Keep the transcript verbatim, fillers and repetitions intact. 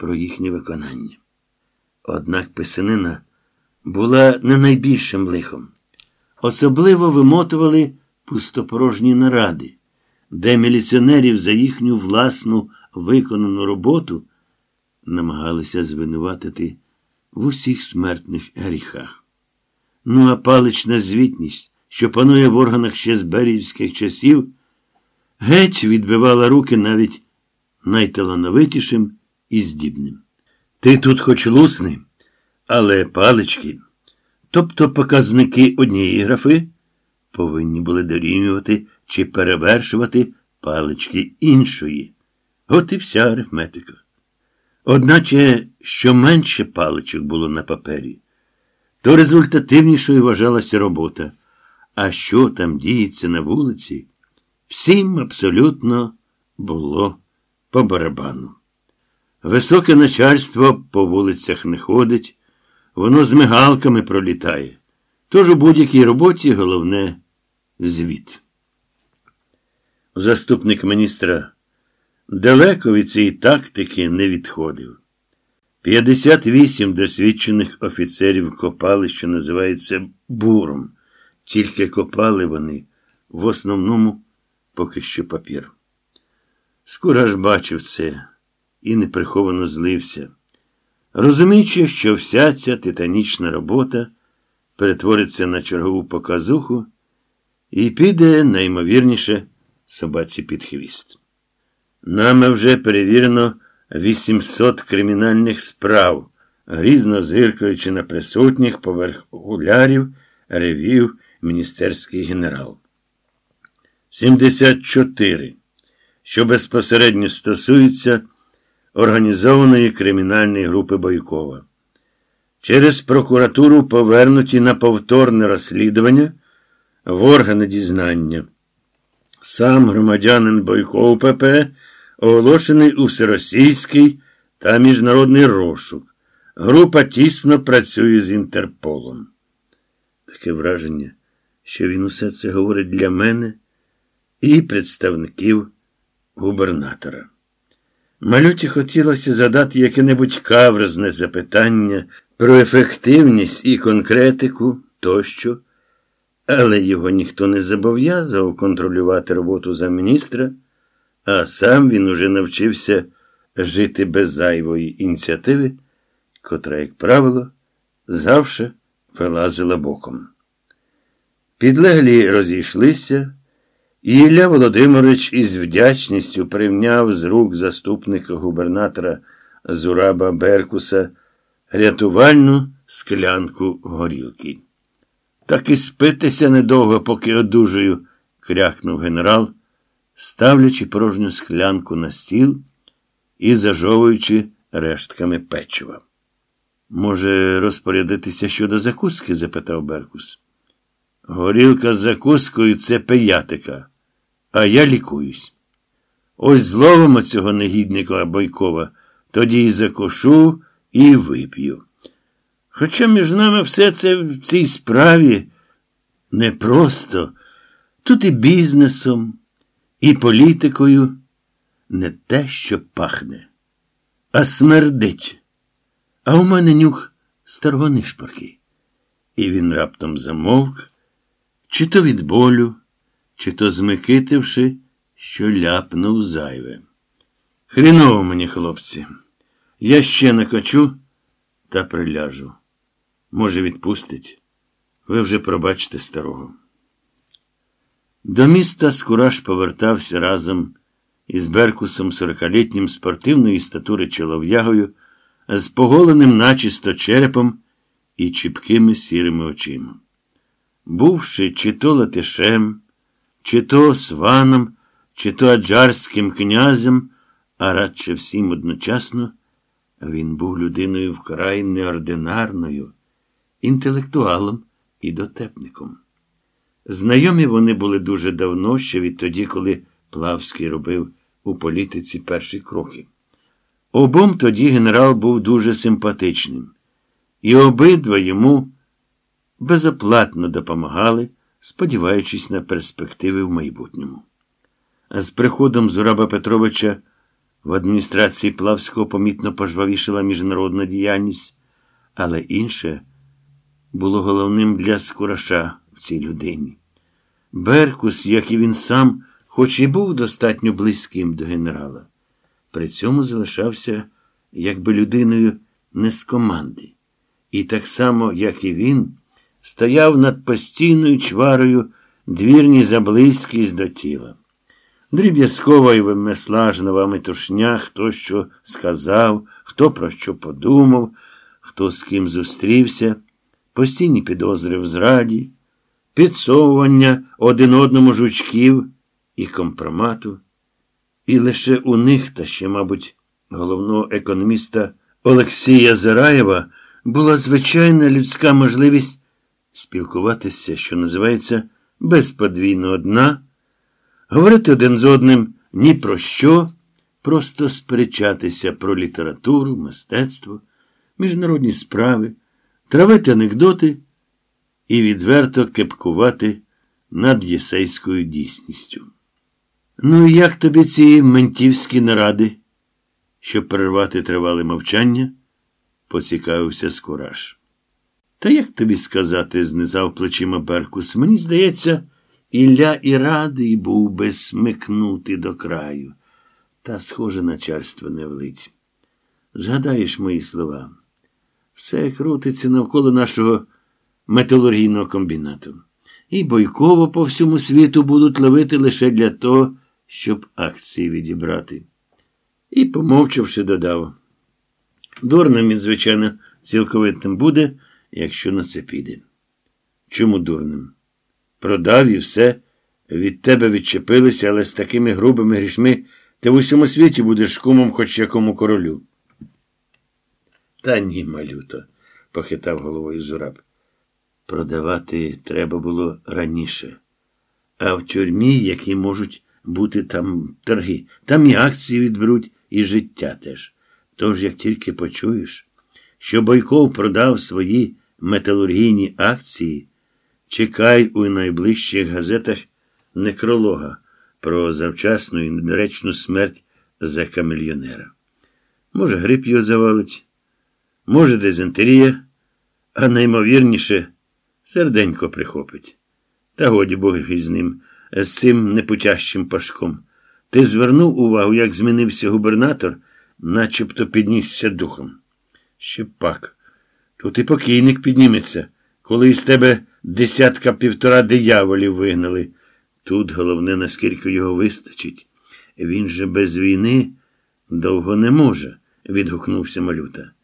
про їхнє виконання. Однак писанина була не найбільшим лихом. Особливо вимотували пустопорожні наради, де міліціонерів за їхню власну виконану роботу намагалися звинуватити в усіх смертних гріхах. Ну а палична звітність, що панує в органах ще з беріївських часів, геть відбивала руки навіть найталановитішим і здібним. Ти тут хоч лусни, але палички, тобто показники однієї графи, повинні були дорівнювати чи перевершувати палички іншої. От і вся арифметика. Одначе, що менше паличок було на папері, то результативнішою вважалася робота. А що там діється на вулиці, всім абсолютно було по барабану. Високе начальство по вулицях не ходить, воно з мигалками пролітає. Тож у будь-якій роботі головне – звіт. Заступник міністра далеко від цієї тактики не відходив. п'ятдесят вісім досвідчених офіцерів копали, що називається буром. Тільки копали вони в основному поки що папір. Скураш бачив це і неприховано злився, розуміючи, що вся ця титанічна робота перетвориться на чергову показуху і піде, найімовірніше, собаці під хвіст. Нами вже перевірено вісімсот кримінальних справ, грізно зиркаючи на присутніх поверх окулярів, ревів міністерський генерал. сімдесят чотири, що безпосередньо стосуються організованої кримінальної групи Бойкова. Через прокуратуру повернуті на повторне розслідування в органи дізнання. Сам громадянин Бойков ПП оголошений у всеросійський та міжнародний розшук. Група тісно працює з Інтерполом. Таке враження, що він усе це говорить для мене і представників губернатора. Малюті хотілося задати яке-небудь каверзне запитання про ефективність і конкретику тощо, але його ніхто не зобов'язав контролювати роботу замміністра, а сам він уже навчився жити без зайвої ініціативи, котра, як правило, завше вилазила боком. Підлеглі розійшлися, і Ілля Володимирович із вдячністю прийняв з рук заступника губернатора Зураба Беркуса рятувальну склянку горілки. Так і спитися недовго, поки одужаю, крякнув генерал, ставлячи порожню склянку на стіл і зажовуючи рештками печива. Може, розпорядитися щодо закуски? Запитав Беркус. Горілка з закускою – це пиятика, а я лікуюсь. Ось зловимо цього негідника Бойкова, тоді і закушу, і вип'ю. Хоча між нами все це в цій справі непросто. Тут і бізнесом, і політикою не те, що пахне, а смердить. А у мене нюх старого нишпорки. І він раптом замовк, чи то від болю, чи то змикитивши, що ляпнув зайве. Хріново мені, хлопці. Я ще накачу та приляжу. Може, відпустить. Ви вже пробачте старого. До міста Скураш повертався разом із Беркусом, сорокалітнім спортивної статури чолов'ягою, з поголеним начисто черепом і чіпкими сірими очима. Бувши чи то латишем, чи то сваном, чи то аджарським князем, а радше всім одночасно, він був людиною вкрай неординарною, інтелектуалом і дотепником. Знайомі вони були дуже давно, ще відтоді, коли Плавський робив у політиці перші кроки. Обом тоді генерал був дуже симпатичним, і обидва йому безоплатно допомагали, сподіваючись на перспективи в майбутньому. А з приходом Зураба Петровича В адміністрації Плавського помітно пожвавішала міжнародна діяльність, але інше було головним для Скураша в цій людині. Беркус, як і він сам, хоч і був достатньо близьким до генерала, при цьому залишався якби людиною не з команди. І так само, як і він, стояв над постійною чварою двірні за близькість до тіла. Дріб'язкова і вимислажнова метушня, хто що сказав, хто про що подумав, хто з ким зустрівся, постійні підозри в зраді, підсовування один одному жучків і компромату. І лише у них, та ще, мабуть, головного економіста Олексія Зараєва, була звичайна людська можливість спілкуватися, що називається, без подвійного дна, говорити один з одним ні про що, просто сперечатися про літературу, мистецтво, міжнародні справи, травити анекдоти і відверто кепкувати над єсейською дійсністю. Ну і як тобі ці ментівські наради? Щоб перервати тривале мовчання, поцікавився Скураш. Та як тобі сказати, знизав плечима Беркус, мені здається, Ілля і радий був би смикнути до краю. Та, схоже, начальство не влить. Згадаєш мої слова. Все крутиться навколо нашого металургійного комбінату. І Бойкова по всьому світу будуть ловити лише для того, щоб акції відібрати. І, помовчавши, додав. Дурним він, звичайно, цілковитим буде, якщо на це піде. Чому дурним? Продав і все, від тебе відчепилися, але з такими грубими грішми ти в усьому світі будеш кумом хоч якому королю. Та ні, малюто, похитав головою Зураб. Продавати треба було раніше. А в тюрмі, які можуть бути там торги, там і акції відберуть, і життя теж. Тож, як тільки почуєш, що Бойков продав свої металургійні акції, чекай у найближчих газетах некролога про завчасну і недоречну смерть зека-мільйонера. Може, грип його завалить, може, дизентерія, а наймовірніше, серденько прихопить. Та годі Бог із ним, з цим непутящим Пашком. Ти звернув увагу, як змінився губернатор, начебто піднісся духом. Ще пак. Тут і покійник підніметься, коли із тебе десятка-півтора дияволів вигнали. Тут головне, наскільки його вистачить. Він же без війни довго не може, відгукнувся Малюта.